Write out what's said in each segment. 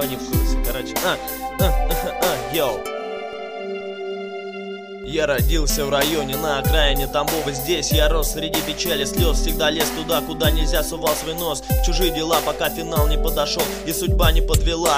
вы не в курсе, короче. Йоу. Я родился в районе на окраине Тамбова. Здесь я рос среди печали, слез. Всегда лез туда, куда нельзя, сувал свой нос в чужие дела, пока финал не подошел и судьба не подвела.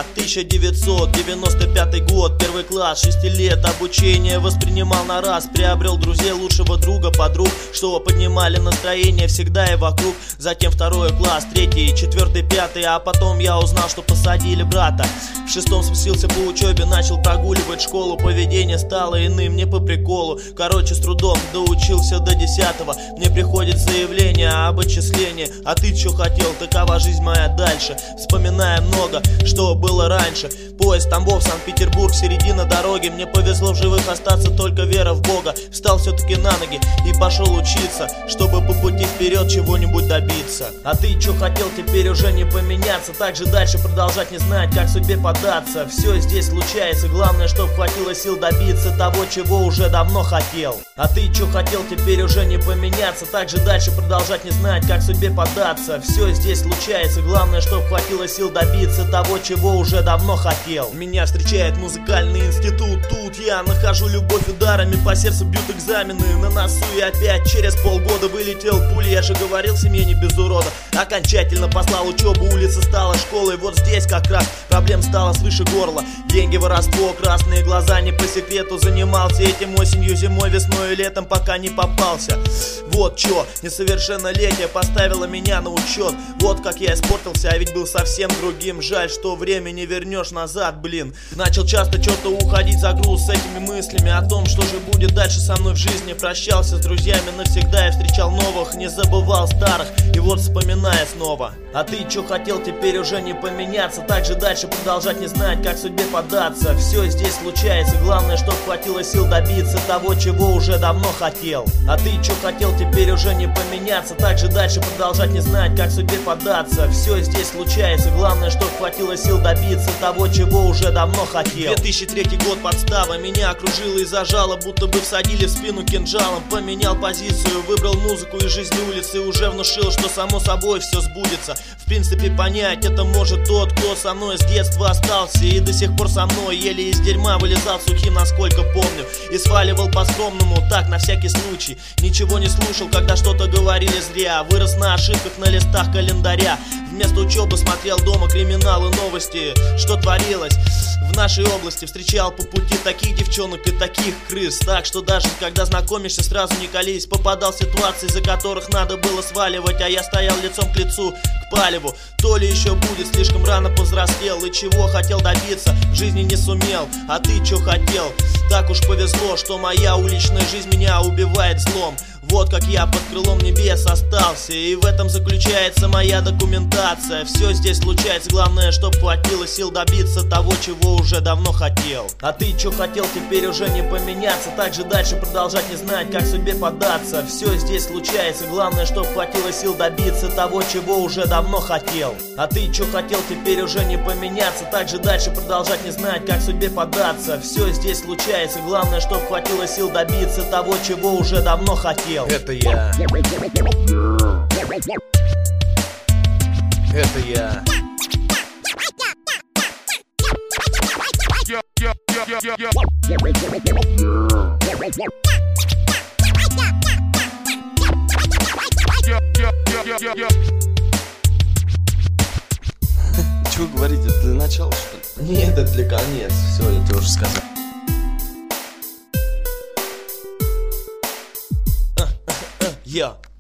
1995 год, первый класс, 6 лет обучения воспринимал на раз. Приобрел друзей, лучшего друга, подруг, что поднимали настроение всегда и вокруг. Затем второй класс, третий, четвертый, пятый, а потом я узнал, что посадили брата. В шестом спустился по учебе, начал прогуливать школу. Поведение стало иным, не по приколу. Короче, с трудом доучился до 10-го. Мне приходит заявление об отчислении. А ты чё хотел? Такова жизнь моя дальше. Вспоминая много, что было раньше. Поезд Тамбов, Санкт-Петербург, середина дороги. Мне повезло в живых остаться, только вера в Бога. Встал все-таки на ноги и пошел учиться, чтобы по пути вперед чего-нибудь добиться. А ты чё хотел? Теперь уже не поменяться. Так же дальше продолжать не знать, как судьбе податься. Все здесь случается, главное, чтоб хватило сил добиться того, чего уже давно хотел. А ты чё хотел? Теперь уже не поменяться. Так же дальше продолжать не знать, как судьбе податься. Все здесь случается, главное, чтоб хватило сил добиться того, чего уже давно хотел. Меня встречает музыкальный институт. Тут я нахожу любовь ударами, по сердцу бьют экзамены на носу. И опять через полгода вылетел пуля. Я же говорил, семье не без урода. Окончательно послал учебу, улица стала школой. Вот здесь как раз проблем стало свыше горла. Деньги, воровство, красные глаза. Не по секрету занимался этим осенью, зимой, весной и летом, пока не попался. Вот чё, несовершеннолетие поставило меня на учет. Вот как я испортился, а ведь был совсем другим. Жаль, что время не вернешь назад, блин. Начал часто что-то уходить за груз с этими мыслями о том, что же будет дальше со мной в жизни. Прощался с друзьями навсегда и встречал новых, не забывал старых, и вот вспоминая снова. А ты чё хотел? Теперь уже не поменяться. Так же дальше продолжать не знать, как судьбе податься. Все здесь случается, главное, чтоб хватило сил добиться того, чего уже давно хотел. А ты чё хотел? Теперь уже не поменяться. Так же дальше продолжать не знать, как судьбе податься. Все здесь случается, главное, чтоб хватило сил добиться того, чего уже давно хотел. 2003 год, подстава меня окружила и зажала, будто бы всадили в спину кинжалом. Поменял позицию, выбрал музыку и жизнь улицы. Уже внушил, что само собой все сбудется. В принципе, понять это может тот, кто со мной с детства остался и до сих пор со мной. Еле из дерьма вылезал сухим, насколько помню, и сваливал по-скромному, так, на всякий случай. Ничего не слушал, когда что-то говорили зря. Вырос на ошибках на листах календаря. Вместо учебы смотрел дома криминал и новости, что творилось в нашей области. Встречал по пути таких девчонок и таких крыс. Так что даже когда знакомишься, сразу не колись. Попадал в ситуации, из-за которых надо было сваливать, а я стоял лицом к лицу, к палеву. То ли еще будет, слишком рано повзрослел. И чего хотел добиться, в жизни не сумел. А ты чё хотел? Так уж повезло, что моя уличная жизнь меня убивает злом. Вот как я под крылом небес остался, и в этом заключается моя документация. Все здесь случается, главное, чтоб хватило сил добиться того, чего уже давно хотел. А ты чё хотел? Теперь уже не поменяться. Так же дальше продолжать не знать, как судьбе податься. Все здесь случается, главное, чтоб хватило сил добиться того, чего уже давно хотел. А ты чё хотел? Теперь уже не поменяться. Так же дальше продолжать не знать, как судьбе податься. Все здесь случается, главное, чтоб хватило сил добиться того, чего уже давно хотел. Это я. Это я. Чего говорить, это для начала, что ли? Нет, это для конец. Все, я тебе уже сказал. Yeah.